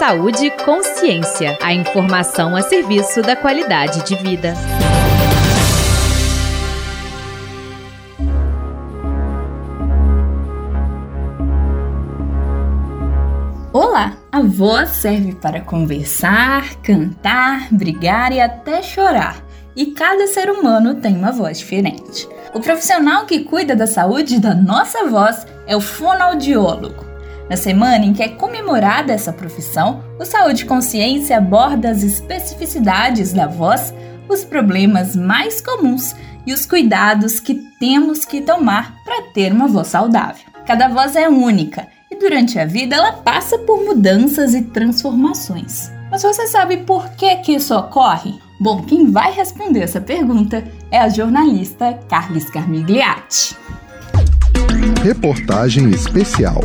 Saúde e Consciência. A informação a serviço da qualidade de vida. Olá! A voz serve para conversar, cantar, brigar e até chorar. E cada ser humano tem uma voz diferente. O profissional que cuida da saúde da nossa voz é o fonoaudiólogo. Na semana em que é comemorada essa profissão, o Saúde e Consciência aborda as especificidades da voz, os problemas mais comuns e os cuidados que temos que tomar para ter uma voz saudável. Cada voz é única e durante a vida ela passa por mudanças e transformações. Mas você sabe por que isso ocorre? Bom, quem vai responder essa pergunta é a jornalista Carlis Carmigliati. Reportagem especial.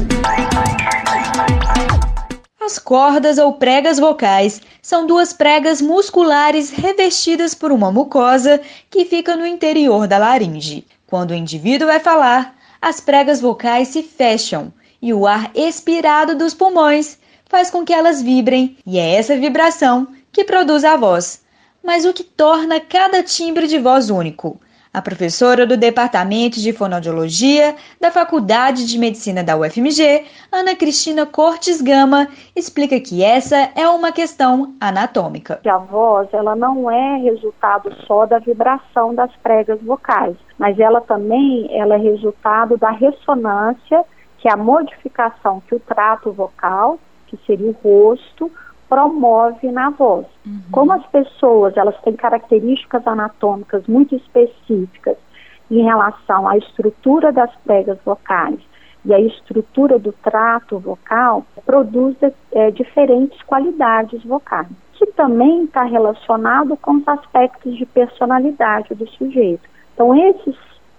As cordas ou pregas vocais são duas pregas musculares revestidas por uma mucosa que fica no interior da laringe. Quando o indivíduo vai falar, as pregas vocais se fecham e o ar expirado dos pulmões faz com que elas vibrem, e é essa vibração que produz a voz. Mas o que torna cada timbre de voz único? A professora do Departamento de Fonoaudiologia da Faculdade de Medicina da UFMG, Ana Cristina Cortes Gama, explica que essa é uma questão anatômica. A voz, ela não é resultado só da vibração das pregas vocais, mas ela também é resultado da ressonância, que é a modificação que o trato vocal, que seria o rosto, promove na voz. Como as pessoas elas têm características anatômicas muito específicas em relação à estrutura das pregas vocais e à estrutura do trato vocal, produz diferentes qualidades vocais, que também está relacionado com os aspectos de personalidade do sujeito. Então, esses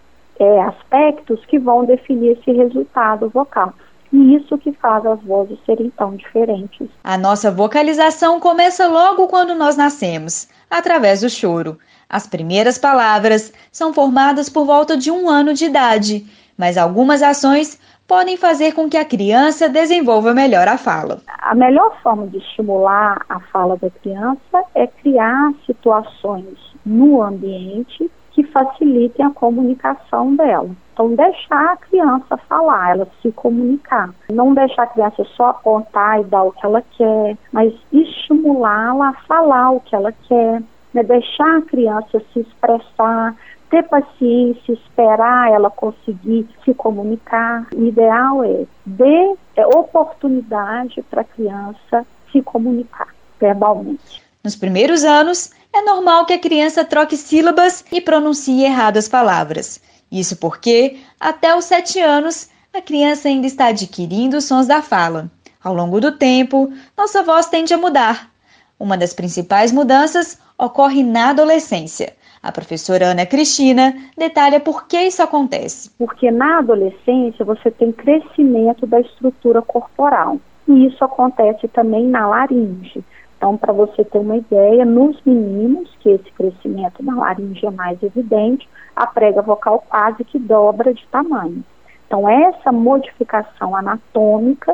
aspectos que vão definir esse resultado vocal. E isso que faz as vozes serem tão diferentes. A nossa vocalização começa logo quando nós nascemos, através do choro. As primeiras palavras são formadas por volta de 1 ano de idade, mas algumas ações podem fazer com que a criança desenvolva melhor a fala. A melhor forma de estimular a fala da criança é criar situações no ambiente que facilitem a comunicação dela. Então, deixar a criança falar, ela se comunicar. Não deixar a criança só apontar e dar o que ela quer, mas estimulá-la a falar o que ela quer, né? Deixar a criança se expressar, ter paciência, esperar ela conseguir se comunicar. O ideal é dar oportunidade para a criança se comunicar verbalmente. Nos primeiros anos, é normal que a criança troque sílabas e pronuncie errado as palavras. Isso porque, até os 7 anos, a criança ainda está adquirindo os sons da fala. Ao longo do tempo, nossa voz tende a mudar. Uma das principais mudanças ocorre na adolescência. A professora Ana Cristina detalha por que isso acontece. Porque na adolescência você tem crescimento da estrutura corporal. E isso acontece também na laringe. Então, para você ter uma ideia, nos meninos, que esse crescimento na laringe é mais evidente, a prega vocal quase que dobra de tamanho. Então, essa modificação anatômica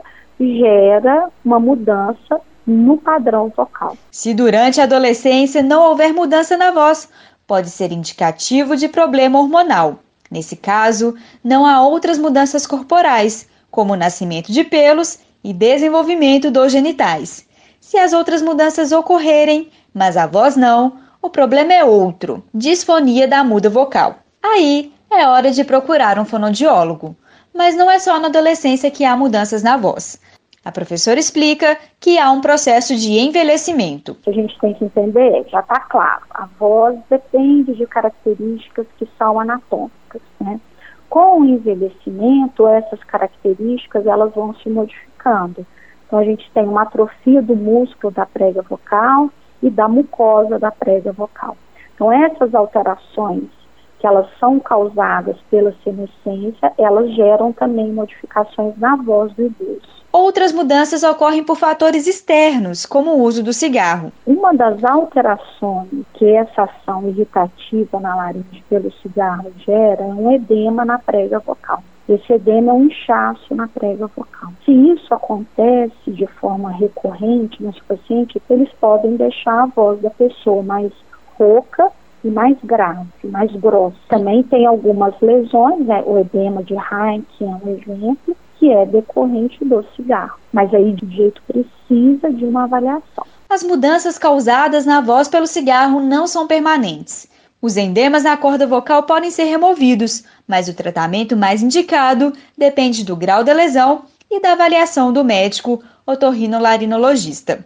gera uma mudança no padrão vocal. Se durante a adolescência não houver mudança na voz, pode ser indicativo de problema hormonal. Nesse caso, não há outras mudanças corporais, como o nascimento de pelos e desenvolvimento dos genitais. Se as outras mudanças ocorrerem, mas a voz não, o problema é outro, disfonia da muda vocal. Aí é hora de procurar um fonoaudiólogo. Mas não é só na adolescência que há mudanças na voz. A professora explica que há um processo de envelhecimento. O que a gente tem que entender, já está claro, a voz depende de características que são anatômicas, né? Com o envelhecimento, essas características elas vão se modificando. Então, a gente tem uma atrofia do músculo da prega vocal e da mucosa da prega vocal. Então, essas alterações, que elas são causadas pela senescência, elas geram também modificações na voz do idoso. Outras mudanças ocorrem por fatores externos, como o uso do cigarro. Uma das alterações que essa ação irritativa na laringe pelo cigarro gera é um edema na prega vocal. Esse edema é um inchaço na prega vocal. Se isso acontece de forma recorrente nos pacientes, eles podem deixar a voz da pessoa mais rouca e mais grave, mais grossa. Também tem algumas lesões, né? O edema de Heineken é um exemplo, que é decorrente do cigarro. Mas aí, de jeito, precisa de uma avaliação. As mudanças causadas na voz pelo cigarro não são permanentes. Os endemas na corda vocal podem ser removidos, mas o tratamento mais indicado depende do grau da lesão e da avaliação do médico otorrinolaringologista.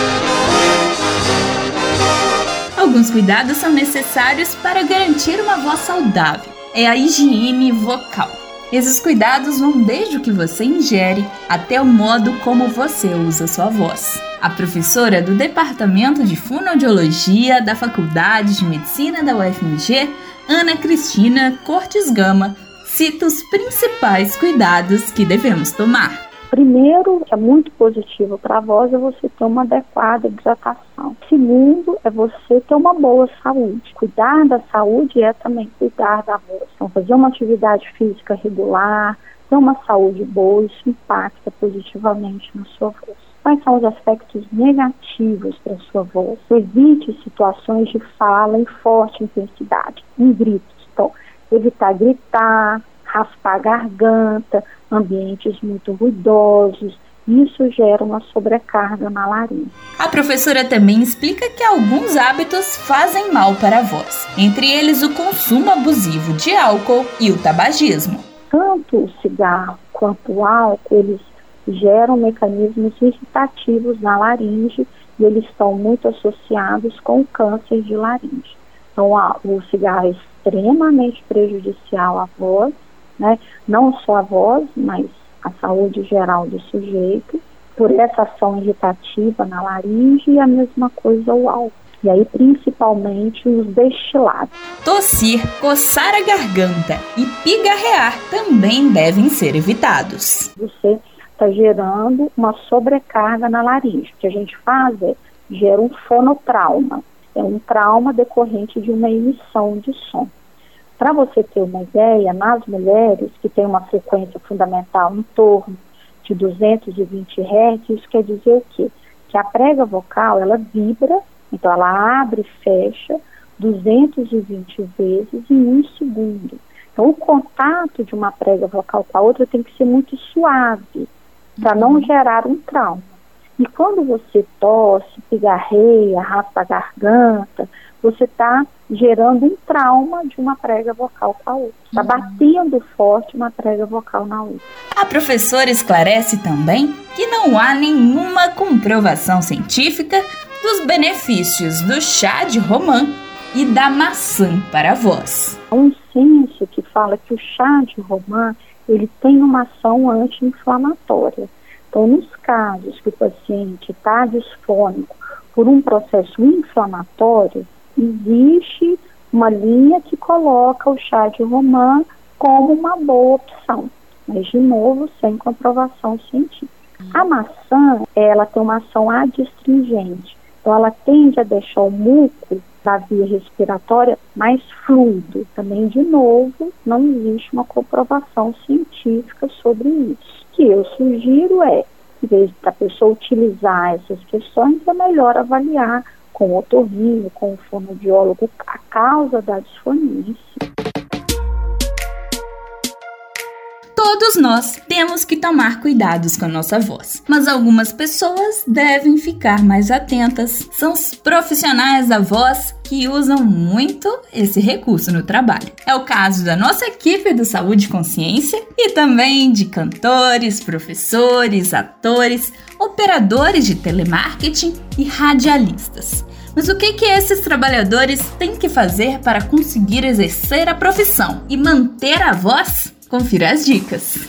Alguns cuidados são necessários para garantir uma voz saudável. É a higiene vocal. Esses cuidados vão desde o que você ingere até o modo como você usa sua voz. A professora do Departamento de Fonoaudiologia da Faculdade de Medicina da UFMG, Ana Cristina Cortes Gama, cita os principais cuidados que devemos tomar. Primeiro, que é muito positivo para a voz, é você ter uma adequada hidratação. Segundo, é você ter uma boa saúde. Cuidar da saúde é também cuidar da voz. Então, fazer uma atividade física regular, ter uma saúde boa, isso impacta positivamente na sua voz. Quais são os aspectos negativos para a sua voz? Evite situações de fala em forte intensidade, em gritos. Então, evitar gritar, raspar a garganta, ambientes muito ruidosos, isso gera uma sobrecarga na laringe. A professora também explica que alguns hábitos fazem mal para a voz, entre eles o consumo abusivo de álcool e o tabagismo. Tanto o cigarro quanto o álcool, eles geram mecanismos irritativos na laringe e eles estão muito associados com o câncer de laringe. Então, o cigarro é extremamente prejudicial à voz, né? Não só a voz, mas a saúde geral do sujeito, por essa ação irritativa na laringe, e a mesma coisa o álcool. E aí, principalmente, os destilados. Tossir, coçar a garganta e pigarrear também devem ser evitados. Você está gerando uma sobrecarga na laringe. O que a gente faz é gera um fonotrauma. É um trauma decorrente de uma emissão de som. Para você ter uma ideia, nas mulheres que têm uma frequência fundamental em torno de 220 Hz, isso quer dizer o quê? Que a prega vocal, ela vibra, então ela abre e fecha 220 vezes em 1 segundo. Então o contato de uma prega vocal com a outra tem que ser muito suave, para não gerar um trauma. E quando você tosse, pigarreia, raspa a garganta, você está gerando um trauma de uma prega vocal com a outra. Está batendo forte uma prega vocal na outra. A professora esclarece também que não há nenhuma comprovação científica dos benefícios do chá de romã e da maçã para a voz. Há um senso que fala que o chá de romã ele tem uma ação anti-inflamatória. Então, nos casos que o paciente está disfônico por um processo inflamatório, existe uma linha que coloca o chá de romã como uma boa opção, mas, de novo, sem comprovação científica. A maçã, ela tem uma ação adstringente, então ela tende a deixar o muco da via respiratória mais fluido. Também, de novo, não existe uma comprovação científica sobre isso. O que eu sugiro é, em vez da pessoa utilizar essas questões, é melhor avaliar com o otorrino, com o fonoaudiólogo, a causa da disfonia. Todos nós temos que tomar cuidados com a nossa voz, mas algumas pessoas devem ficar mais atentas. São os profissionais da voz que usam muito esse recurso no trabalho. É o caso da nossa equipe do Saúde e Consciência e também de cantores, professores, atores, operadores de telemarketing e radialistas. Mas o que esses trabalhadores têm que fazer para conseguir exercer a profissão e manter a voz? Confira as dicas.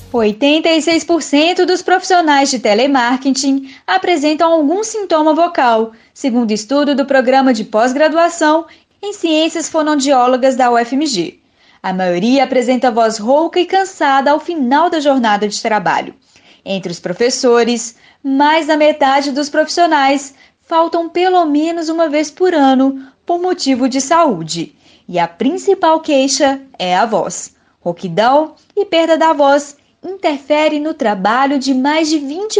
86% dos profissionais de telemarketing apresentam algum sintoma vocal, segundo estudo do Programa de Pós-Graduação em Ciências Fonoaudiólogas da UFMG. A maioria apresenta voz rouca e cansada ao final da jornada de trabalho. Entre os professores, mais da metade dos profissionais faltam pelo menos uma vez por ano por motivo de saúde. E a principal queixa é a voz. Rouquidão e perda da voz interfere no trabalho de mais de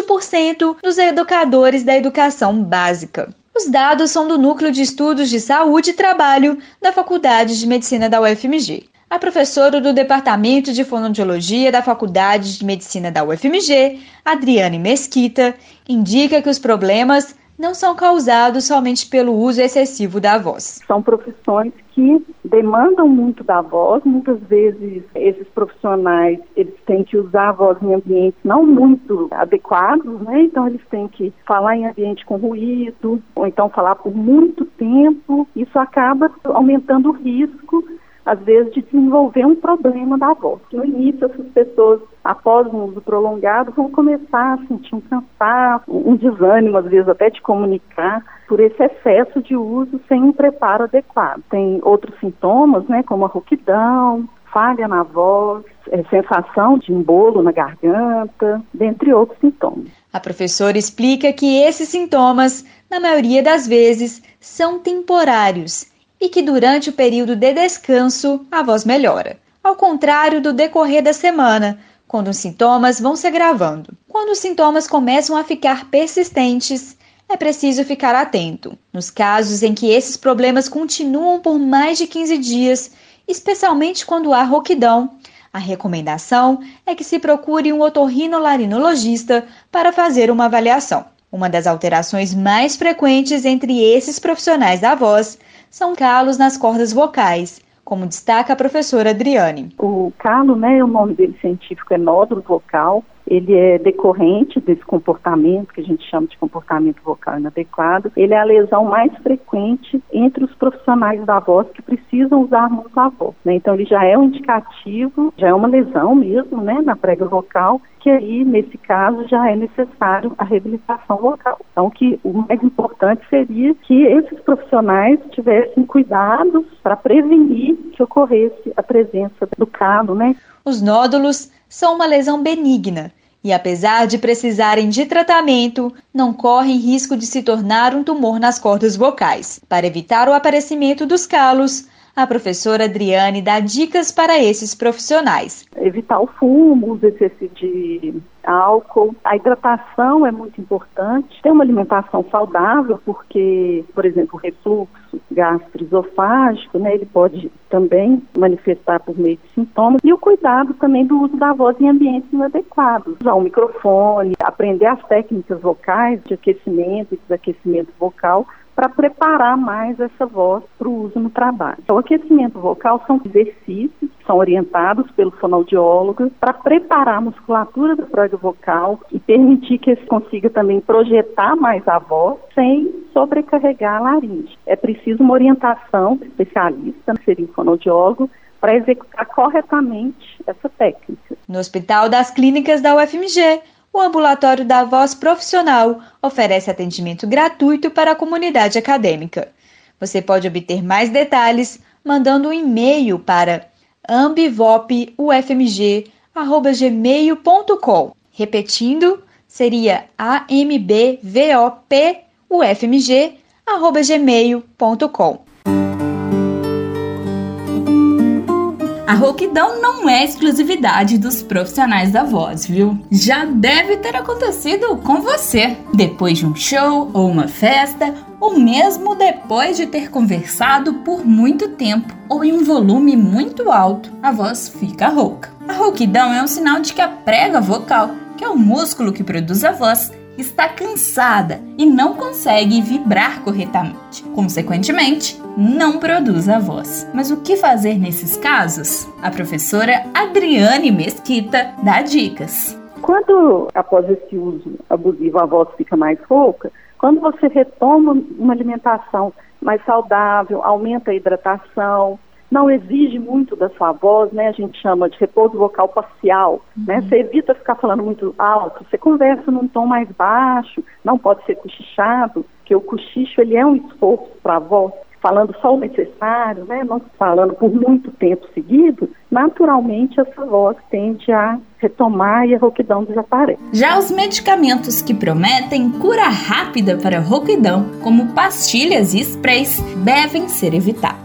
20% dos educadores da educação básica. Os dados são do Núcleo de Estudos de Saúde e Trabalho da Faculdade de Medicina da UFMG. A professora do Departamento de Fonoaudiologia da Faculdade de Medicina da UFMG, Adriane Mesquita, indica que os problemas não são causados somente pelo uso excessivo da voz. São profissões que demandam muito da voz. Muitas vezes esses profissionais eles têm que usar a voz em ambientes não muito adequados, né? Então eles têm que falar em ambiente com ruído, ou então falar por muito tempo. Isso acaba aumentando o risco, às vezes, de desenvolver um problema da voz. No início, essas pessoas, após um uso prolongado, vão começar a sentir um cansaço, um desânimo, às vezes até de comunicar, por esse excesso de uso sem um preparo adequado. Tem outros sintomas, né, como a rouquidão, falha na voz, sensação de embolo na garganta, dentre outros sintomas. A professora explica que esses sintomas, na maioria das vezes, são temporários e que durante o período de descanso a voz melhora, ao contrário do decorrer da semana, quando os sintomas vão se agravando. Quando os sintomas começam a ficar persistentes, é preciso ficar atento. Nos casos em que esses problemas continuam por mais de 15 dias, especialmente quando há rouquidão, a recomendação é que se procure um otorrinolaringologista para fazer uma avaliação. Uma das alterações mais frequentes entre esses profissionais da voz são calos nas cordas vocais, como destaca a professora Adriane. O calo, né, o nome dele científico é nódulo vocal. Ele é decorrente desse comportamento, que a gente chama de comportamento vocal inadequado. Ele é a lesão mais frequente entre os profissionais da voz que precisam usar muito a voz, né? Então, ele já é um indicativo, já é uma lesão mesmo, né, na prega vocal, que aí, nesse caso, já é necessário a reabilitação vocal. Então, o mais importante seria que esses profissionais tivessem cuidados para prevenir que ocorresse a presença do calo, né? Os nódulos são uma lesão benigna e, apesar de precisarem de tratamento, não correm risco de se tornar um tumor nas cordas vocais. Para evitar o aparecimento dos calos, a professora Adriane dá dicas para esses profissionais. Evitar o fumo, o uso excessivo de álcool, a hidratação é muito importante, ter uma alimentação saudável, porque, por exemplo, o refluxo gastroesofágico, né, ele pode também manifestar por meio de sintomas, e o cuidado também do uso da voz em ambientes inadequados. Usar o microfone, aprender as técnicas vocais de aquecimento e desaquecimento vocal, para preparar mais essa voz para o uso no trabalho. O aquecimento vocal são exercícios que são orientados pelo fonoaudiólogo para preparar a musculatura da prega vocal e permitir que ele consiga também projetar mais a voz sem sobrecarregar a laringe. É preciso uma orientação do especialista, que seria o fonoaudiólogo, para executar corretamente essa técnica. No Hospital das Clínicas da UFMG, o Ambulatório da Voz Profissional oferece atendimento gratuito para a comunidade acadêmica. Você pode obter mais detalhes mandando um e-mail para ambvopufmg@gmail.com. Repetindo, seria ambvopufmg@gmail.com. A rouquidão não é exclusividade dos profissionais da voz, viu? Já deve ter acontecido com você, depois de um show ou uma festa, ou mesmo depois de ter conversado por muito tempo ou em um volume muito alto, a voz fica rouca. A rouquidão é um sinal de que a prega vocal, que é o músculo que produz a voz, está cansada e não consegue vibrar corretamente. Consequentemente, não produz a voz. Mas o que fazer nesses casos? A professora Adriane Mesquita dá dicas. Quando, após esse uso abusivo, a voz fica mais rouca, quando você retoma uma alimentação mais saudável, aumenta a hidratação, não exige muito da sua voz, né? A gente chama de repouso vocal parcial, né? Você evita ficar falando muito alto, você conversa num tom mais baixo, não pode ser cochichado, porque o cochicho ele é um esforço para a voz, falando só o necessário, né? Não falando por muito tempo seguido, naturalmente essa voz tende a retomar e a rouquidão desaparece. Já os medicamentos que prometem cura rápida para a rouquidão, como pastilhas e sprays, devem ser evitados.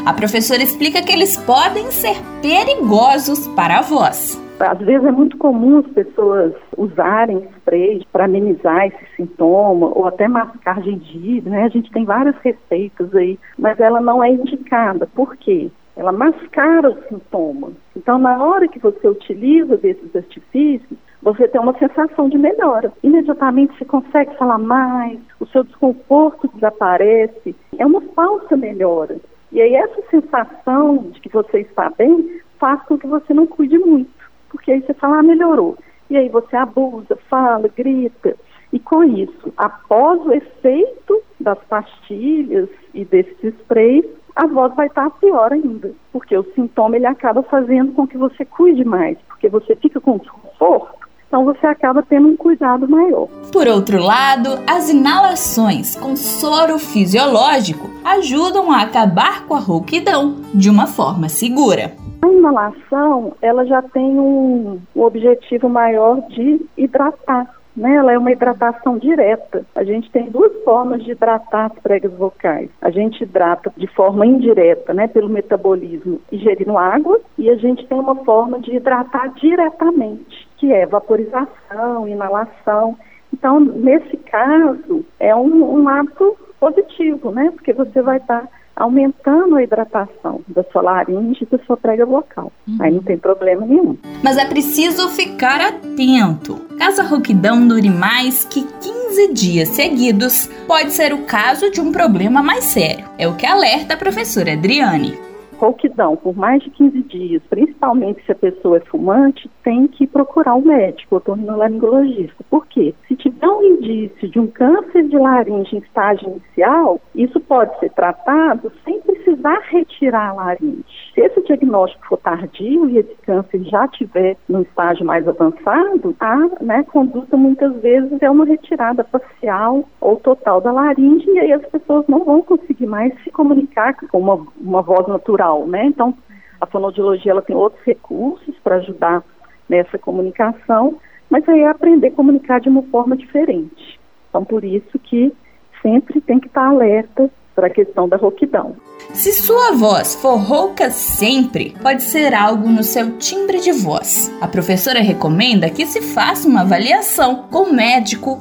A professora explica que eles podem ser perigosos para a voz. Às vezes é muito comum as pessoas usarem spray para amenizar esse sintoma ou até mascar gengibre, né? A gente tem várias receitas aí, mas ela não é indicada. Por quê? Ela mascara o sintoma. Então, na hora que você utiliza desses artifícios, você tem uma sensação de melhora. Imediatamente você consegue falar mais, o seu desconforto desaparece. É uma falsa melhora. E aí essa sensação de que você está bem faz com que você não cuide muito. Porque aí você fala, melhorou. E aí você abusa, fala, grita. E com isso, após o efeito das pastilhas e desses sprays, a voz vai estar pior ainda. Porque o sintoma ele acaba fazendo com que você cuide mais. Porque você fica com desconforto, então você acaba tendo um cuidado maior. Por outro lado, as inalações com soro fisiológico ajudam a acabar com a rouquidão de uma forma segura. A inalação, ela já tem um objetivo maior de hidratar, né? Ela é uma hidratação direta. A gente tem duas formas de hidratar as pregas vocais. A gente hidrata de forma indireta, né, pelo metabolismo, ingerindo água, e a gente tem uma forma de hidratar diretamente, que é vaporização, inalação. Então, nesse caso, é um hábito positivo, né? Porque você vai estar aumentando a hidratação da sua laringe e da sua prega vocal. Aí não tem problema nenhum. Mas é preciso ficar atento. Caso a rouquidão dure mais que 15 dias seguidos, pode ser o caso de um problema mais sério. É o que alerta a professora Adriane. Rouquidão por mais de 15 dias, principalmente se a pessoa é fumante, tem que procurar um médico, otorrinolaringologista. Por quê? Se tiver um indício de um câncer de laringe em estágio inicial, isso pode ser tratado sem precisar retirar a laringe. Se esse diagnóstico for tardio e esse câncer já estiver no estágio mais avançado, a conduta muitas vezes é uma retirada parcial ou total da laringe, e aí as pessoas não vão conseguir mais se comunicar com uma voz natural. Né? Então, a fonoaudiologia ela tem outros recursos para ajudar nessa comunicação, mas aí é aprender a comunicar de uma forma diferente. Então, por isso que sempre tem que estar alerta para a questão da rouquidão. Se sua voz for rouca sempre, pode ser algo no seu timbre de voz. A professora recomenda que se faça uma avaliação com o médico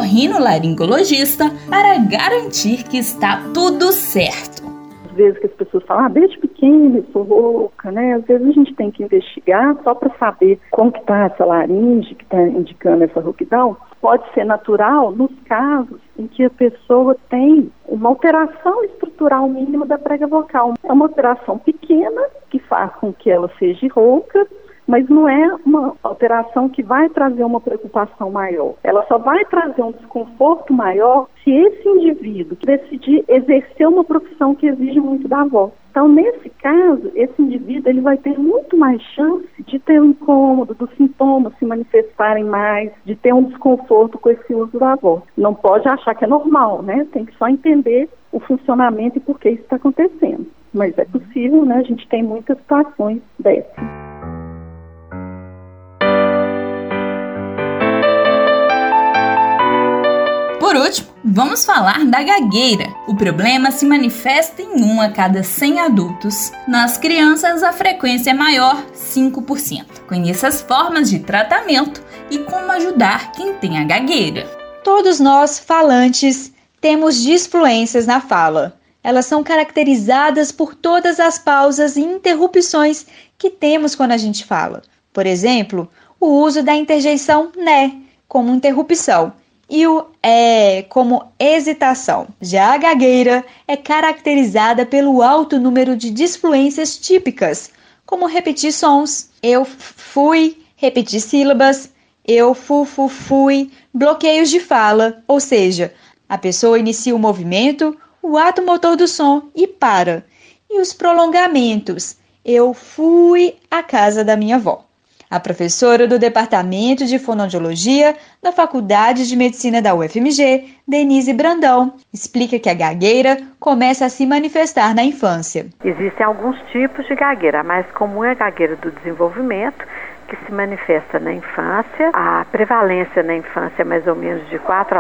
otorrinolaringologista para garantir que está tudo certo. Às vezes que as pessoas falam, desde pequena eu sou rouca, né? Às vezes a gente tem que investigar só para saber como que está essa laringe que está indicando essa rouquidão. Pode ser natural nos casos em que a pessoa tem uma alteração estrutural mínima da prega vocal. É uma alteração pequena que faz com que ela seja rouca, mas não é uma alteração que vai trazer uma preocupação maior. Ela só vai trazer um desconforto maior se esse indivíduo decidir exercer uma profissão que exige muito da voz. Então, nesse caso, esse indivíduo ele vai ter muito mais chance de ter um incômodo, dos sintomas se manifestarem mais, de ter um desconforto com esse uso da voz. Não pode achar que é normal, né? Tem que só entender o funcionamento e por que isso está acontecendo. Mas é possível, né? A gente tem muitas situações dessas. Por último, vamos falar da gagueira. O problema se manifesta em 1 a cada 100 adultos. Nas crianças, a frequência é maior, 5%. Conheça as formas de tratamento e como ajudar quem tem a gagueira. Todos nós, falantes, temos disfluências na fala. Elas são caracterizadas por todas as pausas e interrupções que temos quando a gente fala. Por exemplo, o uso da interjeição né, como interrupção, e o como hesitação. Já a gagueira é caracterizada pelo alto número de disfluências típicas, como repetir sons, eu fui, repetir sílabas, eu fui, bloqueios de fala, ou seja, a pessoa inicia o movimento, o ato motor do som e para. E os prolongamentos, eu fui à casa da minha avó. A professora do Departamento de Fonoaudiologia da Faculdade de Medicina da UFMG, Denise Brandão, explica que a gagueira começa a se manifestar na infância. Existem alguns tipos de gagueira. A mais comum é a gagueira do desenvolvimento, que se manifesta na infância. A prevalência na infância é mais ou menos de 4 a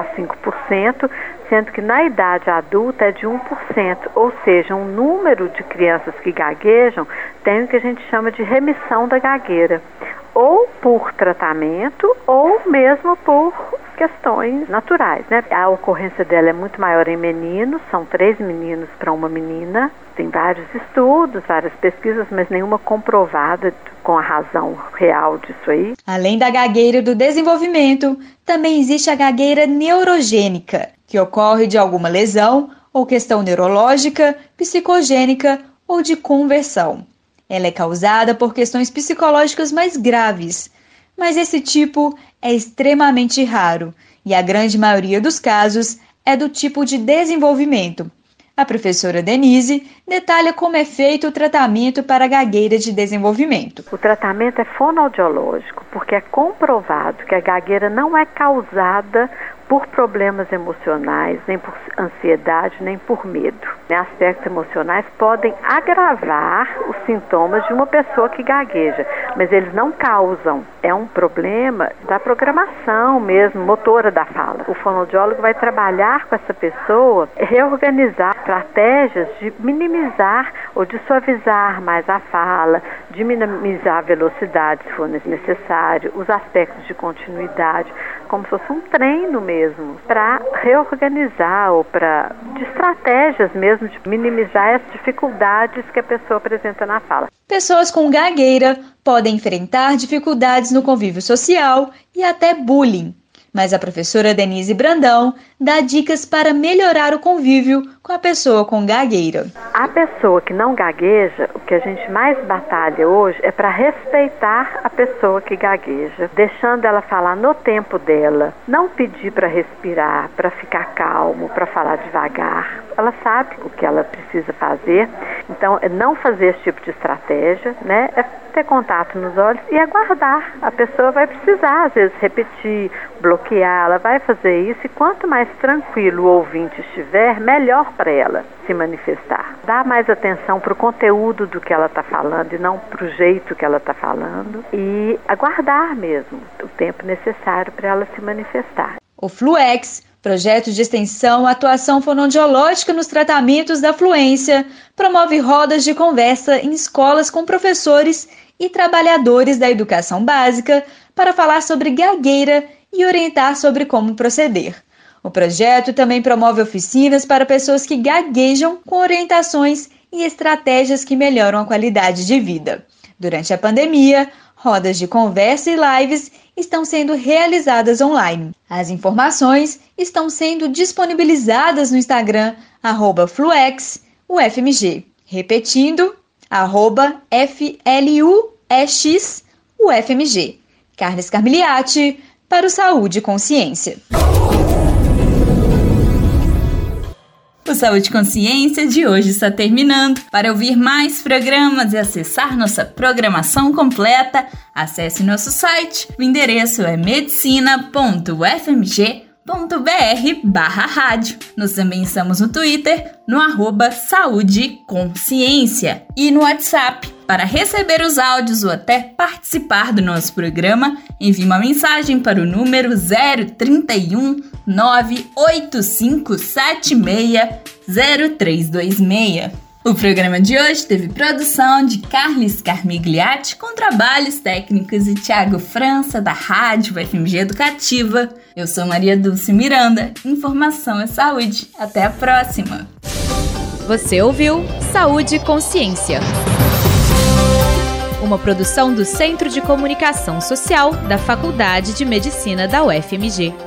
5%, sendo que na idade adulta é de 1%, ou seja, um número de crianças que gaguejam tem o que a gente chama de remissão da gagueira, ou por tratamento, ou mesmo por questões naturais, né? A ocorrência dela é muito maior em meninos, são 3 meninos para uma menina. Tem vários estudos, várias pesquisas, mas nenhuma comprovada com a razão real disso aí. Além da gagueira do desenvolvimento, também existe a gagueira neurogênica, que ocorre de alguma lesão ou questão neurológica, psicogênica ou de conversão. Ela é causada por questões psicológicas mais graves, mas esse tipo é extremamente raro e a grande maioria dos casos é do tipo de desenvolvimento. A professora Denise detalha como é feito o tratamento para a gagueira de desenvolvimento. O tratamento é fonoaudiológico, porque é comprovado que a gagueira não é causada por problemas emocionais, nem por ansiedade, nem por medo. Aspectos emocionais podem agravar os sintomas de uma pessoa que gagueja, mas eles não causam. É um problema da programação mesmo, motora da fala. O fonoaudiólogo vai trabalhar com essa pessoa, reorganizar estratégias de minimizar ou de suavizar mais a fala, de minimizar a velocidade se for necessário, os aspectos de continuidade, como se fosse um treino mesmo, para reorganizar ou de estratégias mesmo de minimizar as dificuldades que a pessoa apresenta na fala. Pessoas com gagueira podem enfrentar dificuldades no convívio social e até bullying. Mas a professora Denise Brandão dá dicas para melhorar o convívio com a pessoa com gagueira. A pessoa que não gagueja, o que a gente mais batalha hoje é para respeitar a pessoa que gagueja, deixando ela falar no tempo dela, não pedir para respirar, para ficar calmo, para falar devagar. Ela sabe o que ela precisa fazer, então é não fazer esse tipo de estratégia, né? É ter contato nos olhos e aguardar. A pessoa vai precisar, às vezes, repetir, bloquear, ela vai fazer isso e quanto mais tranquilo o ouvinte estiver, melhor para ela se manifestar. Dar mais atenção para o conteúdo do que ela está falando e não para o jeito que ela está falando e aguardar mesmo o tempo necessário para ela se manifestar. O Fluex, projeto de extensão atuação fonoaudiológica nos tratamentos da fluência, promove rodas de conversa em escolas com professores e trabalhadores da educação básica para falar sobre gagueira e orientar sobre como proceder. O projeto também promove oficinas para pessoas que gaguejam com orientações e estratégias que melhoram a qualidade de vida. Durante a pandemia, rodas de conversa e lives estão sendo realizadas online. As informações estão sendo disponibilizadas no Instagram @fluexufmg. Repetindo, @FLUEX-UFMG. Carles Carmiliati, para o Saúde e Consciência. O Saúde e Consciência de hoje está terminando. Para ouvir mais programas e acessar nossa programação completa, acesse nosso site. O endereço é medicina.ufmg.br/rádio. Nós também estamos no Twitter, no @saúdeconsciência e no WhatsApp. Para receber os áudios ou até participar do nosso programa, envie uma mensagem para o número 031 985760326. O programa de hoje teve produção de Carles Carmigliati com trabalhos técnicos de Thiago França, da Rádio UFMG Educativa. Eu sou Maria Dulce Miranda. Informação é saúde. Até a próxima. Você ouviu Saúde e Consciência, uma produção do Centro de Comunicação Social da Faculdade de Medicina da UFMG.